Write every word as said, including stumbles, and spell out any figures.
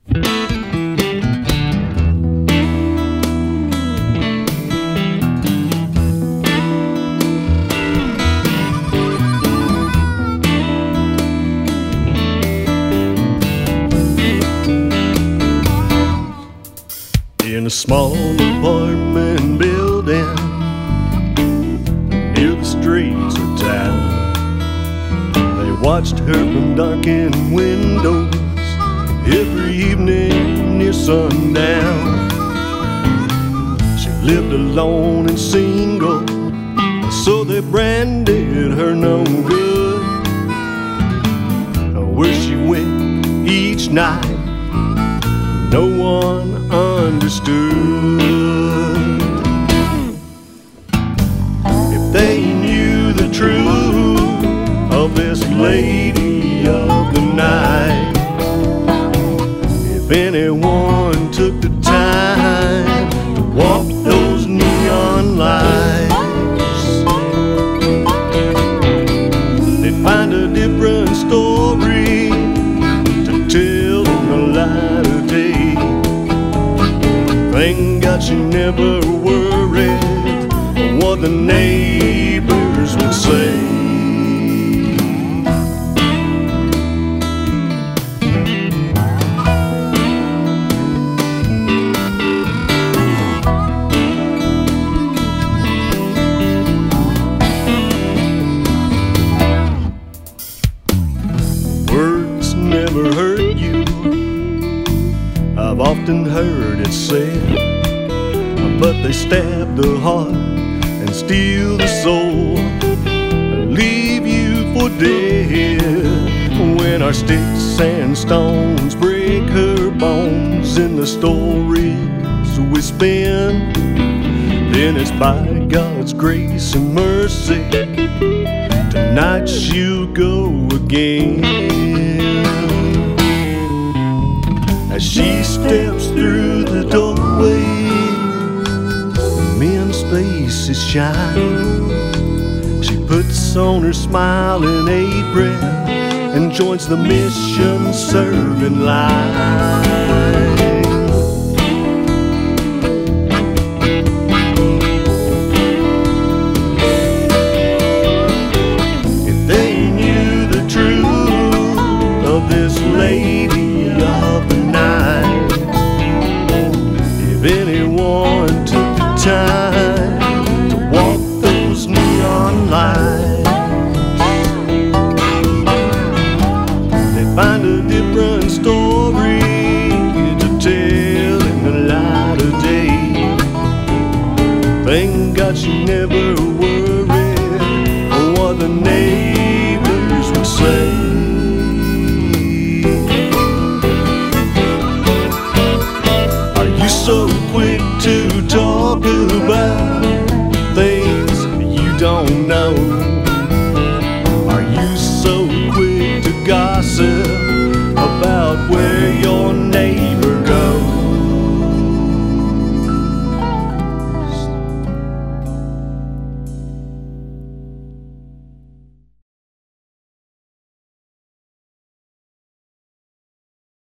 In a small apartment building near the streets of town, they watched her from darkened windows every evening near sundown. She lived alone and single, so they branded her no good. Where she went each night, no one understood. If they knew the truth of this lady of the night, if anyone took the time to walk those neon lights, they'd find a different story to tell in the light of day. Thank God she never worried what the neighbors would say. Words never hurt you, I've often heard it said, but they stab the heart and steal the soul, leave you for dead. When our sticks and stones break her bones in the stories we spin, then it's by God's grace and mercy tonight she'll go again. As she steps through the doorway, men's faces shine. She puts on her smiling apron and joins the mission serving line. If they knew the truth of this lady of the night, if anyone took the time to walk those neon lights, they find a different story to tell in the light of day. Thank God she never